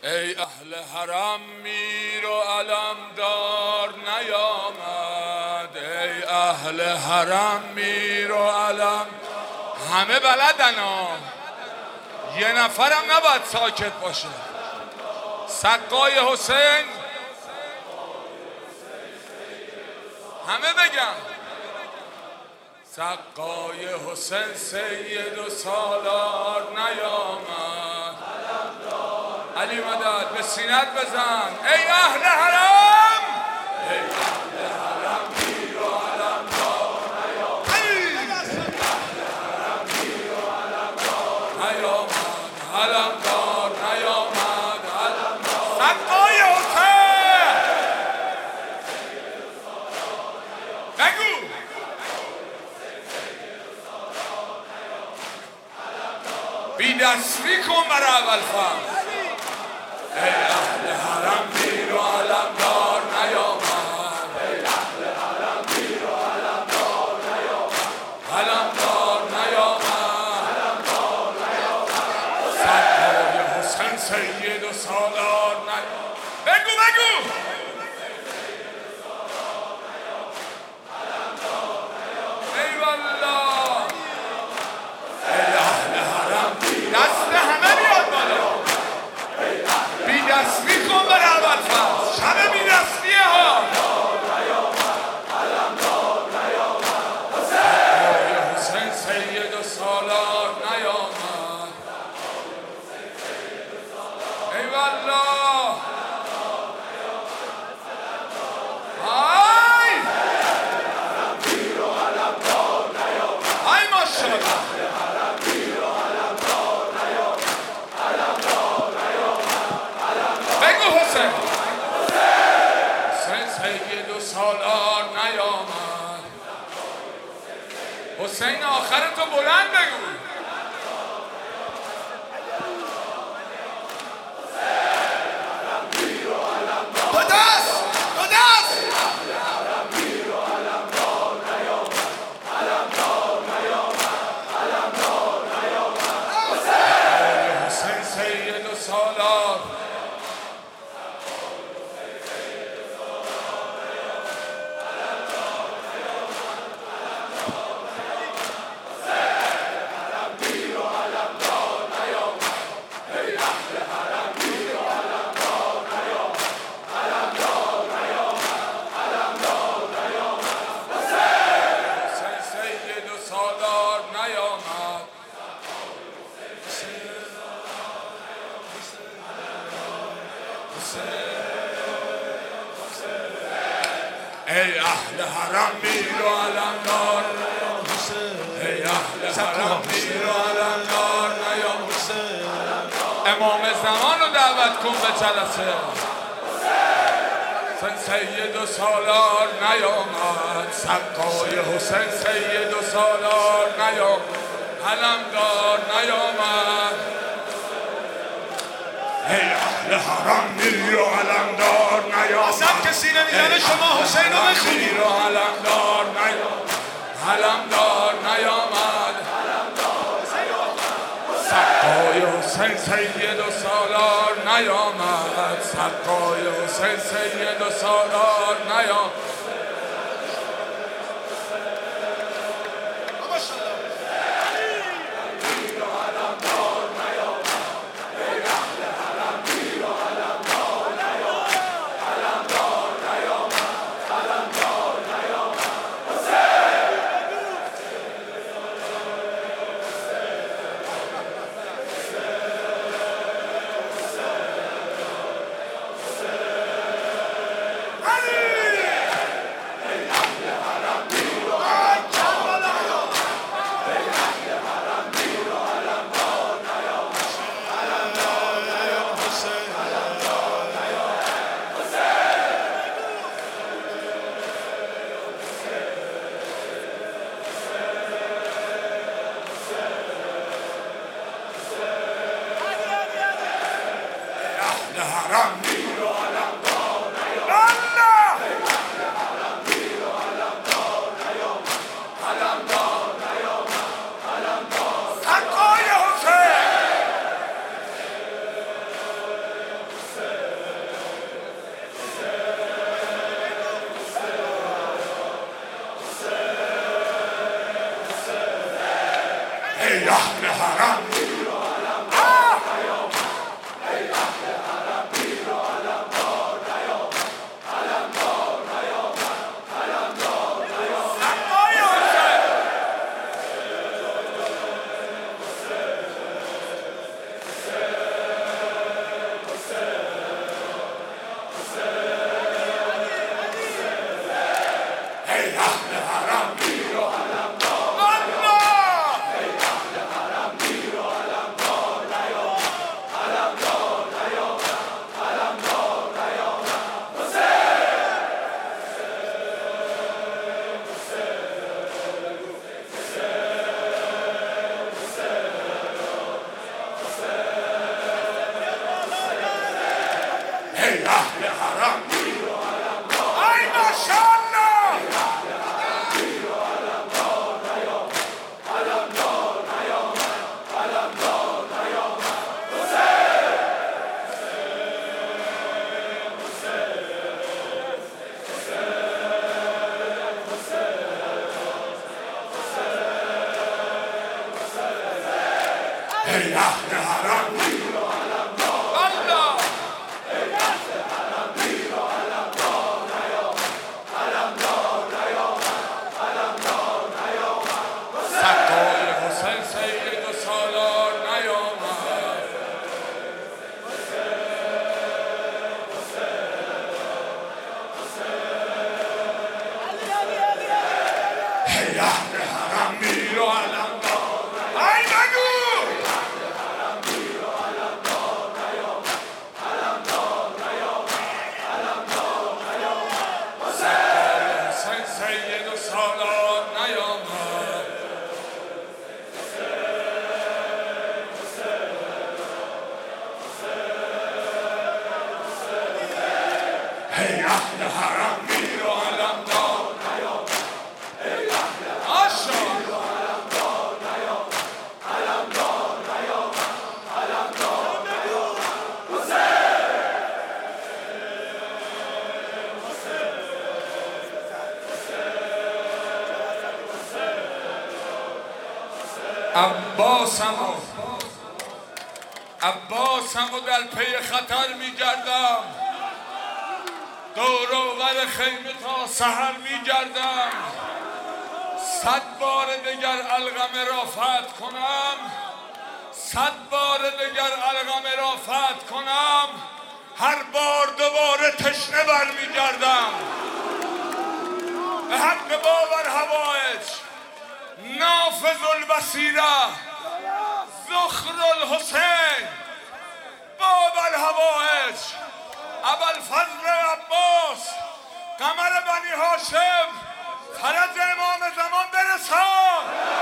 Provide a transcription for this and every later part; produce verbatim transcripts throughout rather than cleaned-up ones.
ای اهل حرم میر و علمدار نیامد، ای اهل حرم میر و علم. همه بلدن ها، یه نفرم نباید ساکت باشه. سقای حسین، همه بگم سقای حسین سید و سالار نیامد. علی مدد به سینت بزن. ای اهل حرم، ای اهل حرم میر و علمدار نیامد، اهل حرم میر و علمدار نیامد، علمدار نیامد، علمدار. سقای حسین بگو بی دستی کن برای اول فصل. ای اهل حرم میر و علمدار نیامد، ای اهل حرم میر و علمدار نیامد، علمدار نیامد، علمدار نیامد. سقای حسین سید و سالار نیامد. بگو بگو ای والله. ای اهل حرم دست همه بیاد بالا. بی دستی کن بر اول فصل. شب بی دستیه ها. سقای حسین سید و سالار نیامد. ای والله. های های ماشاءالله. حسین سید و سالار نیامد. حسین آخرتو بلند بگو. دو دست دو دست. حسین سید و سالار. ای اهل حرم میر و علمدار، ای اهل حرم میر و علمدار نیامد. امام زمان رو دعوت کن به جلسه. حسین سید و سالار نیامد. سقای حسین سید و سالار نیامد، علمدار نیامد. ای اهل حرم میر و علمدار نیامد. اصلا کسی نمیزنه شما حسین رو بخونید. میر و علمدار نیامد، علمدار نیامد. سقای حسین سید و سالار نیامد. سقای حسین سید و سالار نیامد. حرم میر و علمدار نیامد. حرم میر و علمدار نیامد، علمدار نیامد، علمدار. سقای حسین ای اهل حرم ای ماشاءالله ای اهل حرم الله سقای حسین سید و سالار نیامد ای اهل حرم میر و علمدار ای بگو سید و سالار نیامد ای اهل حرم میر و علمدار آشا عباسمو عباسمو در پی خطر می گردم دور و بر خیمه تا سحر می گردم صد بار دگر القمه را فتح کنم صد بار دگر القمه را فتح کنم هر بار دوباره تشنه بر می گردم به حق باور هوایج نافذ البصیره زخر الحسین باب الهوایج ابوالفضل عباس قمر بنی هاشم فرج امام زمان برسان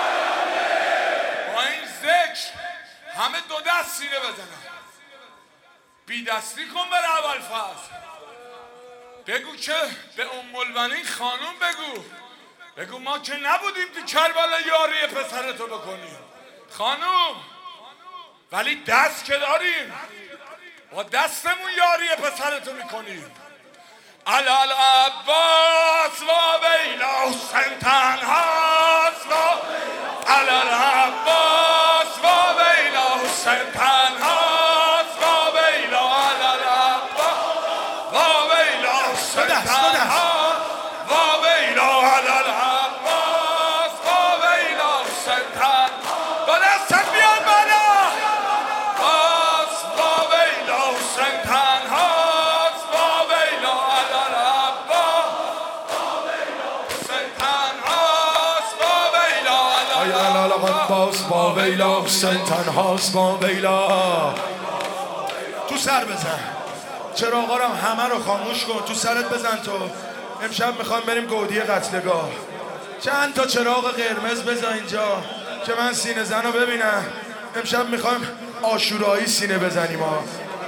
با این ذکر همه دو دست سینه بزنن بی دستی کن بر ابوالفضل بگو که به ام البنین خانوم بگو بگو ما که نبودیم تو کربلا یاری پسرتو بکنیم خانوم ولی دست که داریم با دستمون یاری پسرتو میکنیم علال عباس و ویلا حسین تنهاست و علال عباس و ویلا حسین تنهاست و ویلا علال عباس و ویلا حسین تنهاست و ویلا علال عباس و ویلا حسین تنهاست با دستت بیان بالا باز و ویلا حسین تنهاست و ویلا علال عباس و ویلا حسین تنهاست و ویلا علال عباس با ویلا حسین تنهاست با ویلا تو سر بزن چراغا رو همه رو خاموش کن تو سرت بزن تو امشب میخوام بریم گودی قتلگاه چند تا چراغ قرمز بزن اینجا که من سینه زن رو ببینم امشب میخوایم آشورایی سینه بزنیم ها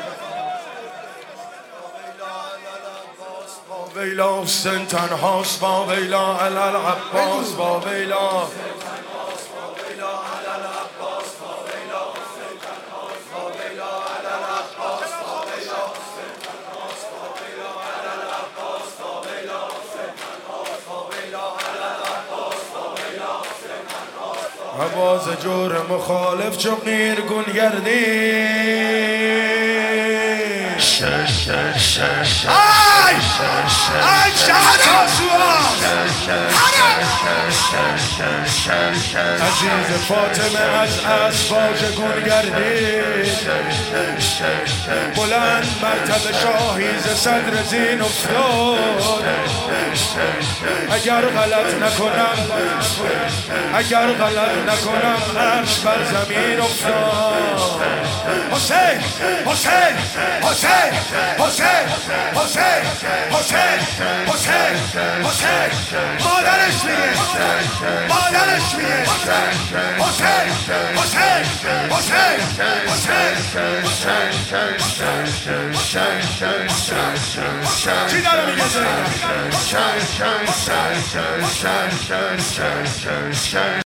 با ویلا حسین تنهاست با ویلا علال عباس با ویلا حواز جور مخالف چو قیرگون گردی شش شش شش آی آی شهد آسوا عزیز فاطمه از اسباج گون گردی بلند مرتب شاهی ز صدر زین افتاد اگر غلط نکنم اگر غلط نکنم عرش بر زمین افتاد حسین حسین حسین حسین حسین حسین حسین حسین مادرش میگه مادرش میگه حسین حسین حسین حسین چی داره میگه